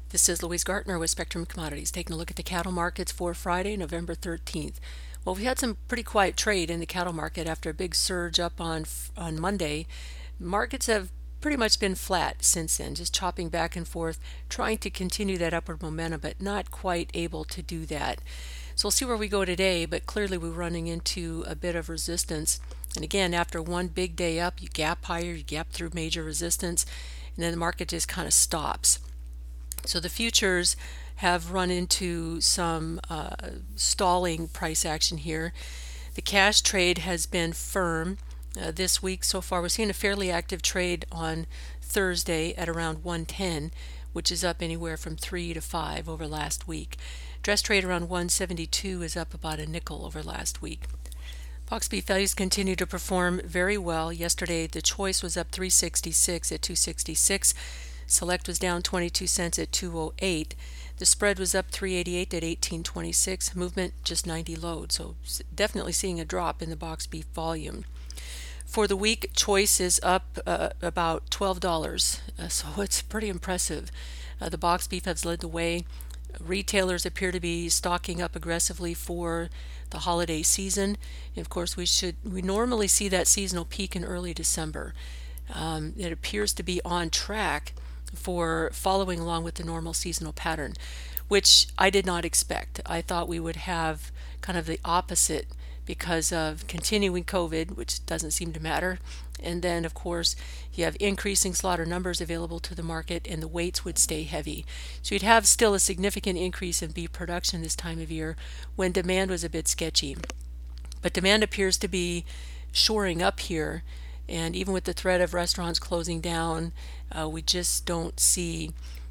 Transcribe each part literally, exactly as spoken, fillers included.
This is Louise Gartner with Spectrum Commodities, taking a look at the cattle markets for Friday, November thirteenth. Well, we had some pretty quiet trade in the cattle market after a big surge up on on Monday. Markets have pretty much been flat since then, just chopping back and forth, trying to continue that upward momentum, but not quite able to do that. So we'll see where we go today, but clearly we're running into a bit of resistance. And again, after one big day up, you gap higher, you gap through major resistance, and then the market just kind of stops. So the futures have run into some uh, stalling price action here. The cash trade has been firm uh, this week so far. We're seeing a fairly active trade on Thursday at around one ten, which is up anywhere from three to five over last week. Dress trade around one seventy-two is up about a nickel over last week. Box beef values continue to perform very well. Yesterday, the choice was up three sixty-six at two sixty-six. Select was down twenty-two cents at two oh eight. The spread was up three eighty-eight at eighteen twenty-six. Movement just ninety load. So definitely seeing a drop in the box beef volume. For the week, choice is up uh, about twelve dollars. Uh, so it's pretty impressive. Uh, the box beef has led the way. Retailers appear to be stocking up aggressively for the holiday season. And of course, we should we normally see that seasonal peak in early December. Um, it appears to be on track for following along with the normal seasonal pattern, which I did not expect. I thought we would have kind of the opposite because of continuing COVID, which doesn't seem to matter. And then, of course, you have increasing slaughter numbers available to the market and the weights would stay heavy. So you'd have still a significant increase in beef production this time of year when demand was a bit sketchy. But demand appears to be shoring up here. And even with the threat of restaurants closing down, uh, we just don't see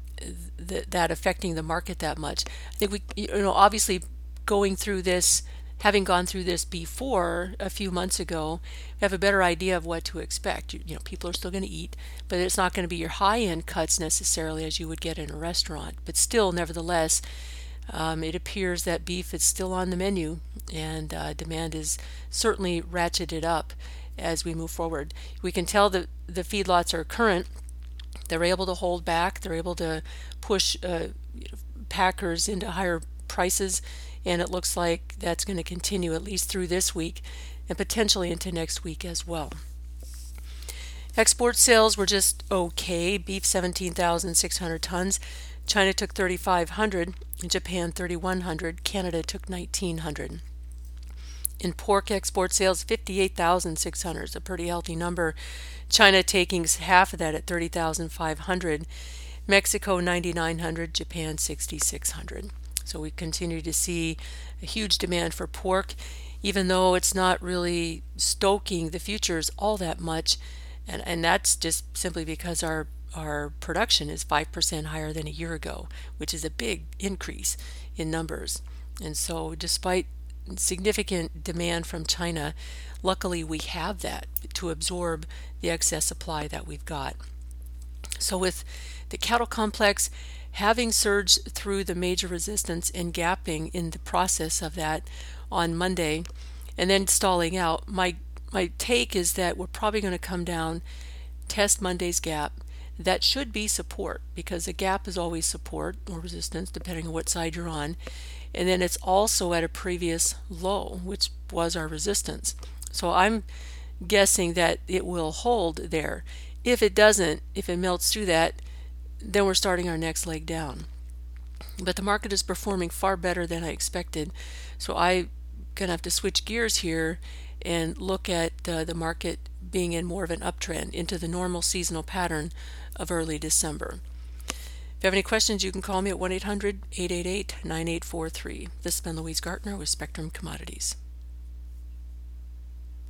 th- that affecting the market that much. I think we, you know, obviously going through this, having gone through this before a few months ago, we have a better idea of what to expect. You, you know, people are still going to eat, but it's not going to be your high-end cuts necessarily as you would get in a restaurant. But still, nevertheless, um, it appears that beef is still on the menu, and uh, demand is certainly ratcheted up as we move forward. We can tell that the feedlots are current. They're able to hold back. They're able to push uh, packers into higher prices, and it looks like that's going to continue at least through this week and potentially into next week as well. Export sales were just okay. Beef seventeen thousand six hundred tons. China took thirty-five hundred. Japan thirty-one hundred. Canada took nineteen hundred. In pork export sales, fifty-eight thousand six hundred is a pretty healthy number. China taking half of that at thirty thousand five hundred. Mexico ninety-nine hundred, Japan sixty-six hundred. So we continue to see a huge demand for pork, even though it's not really stoking the futures all that much. And, and that's just simply because our, our production is five percent higher than a year ago, which is a big increase in numbers. And so despite significant demand from China, luckily we have that to absorb the excess supply that we've got. So with the cattle complex having surged through the major resistance and gapping in the process of that on Monday and then stalling out, my my take is that we're probably going to come down, test Monday's gap. That should be support because a gap is always support or resistance depending on what side you're on. And then it's also at a previous low, which was our resistance. So I'm guessing that it will hold there. If it doesn't, if it melts through that, then we're starting our next leg down. But the market is performing far better than I expected. So I'm going to have to switch gears here and look at uh, the market being in more of an uptrend into the normal seasonal pattern of early December. If you have any questions, you can call me at one eight hundred, eight eight eight, nine eight four three. This has been Louise Gartner with Spectrum Commodities.